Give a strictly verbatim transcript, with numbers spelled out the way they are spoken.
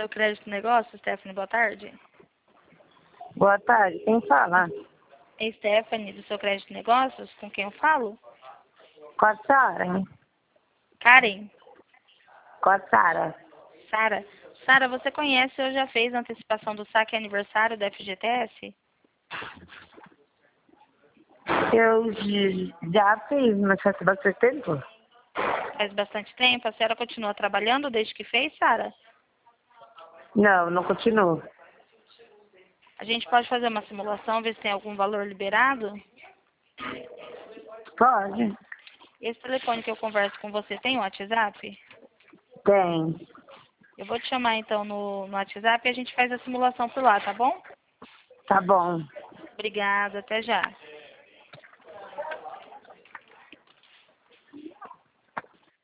seu crédito negócio, Stephanie, boa tarde. Boa tarde, quem fala? É Stephanie, do seu crédito negócios, com quem eu falo? Com a Sara. Karen? Com a Sara. Sara? Sara, você conhece ou já fez a antecipação do saque aniversário da F G T S? Eu j- já fiz, mas faz bastante tempo. Faz bastante tempo. A senhora continua trabalhando desde que fez, Sara? Não, não continuo. A gente pode fazer uma simulação, ver se tem algum valor liberado? Pode? Esse telefone que eu converso com você tem o WhatsApp? Tem. Eu vou te chamar então no, no WhatsApp e a gente faz a simulação por lá, tá bom? Tá bom. Obrigada, até já.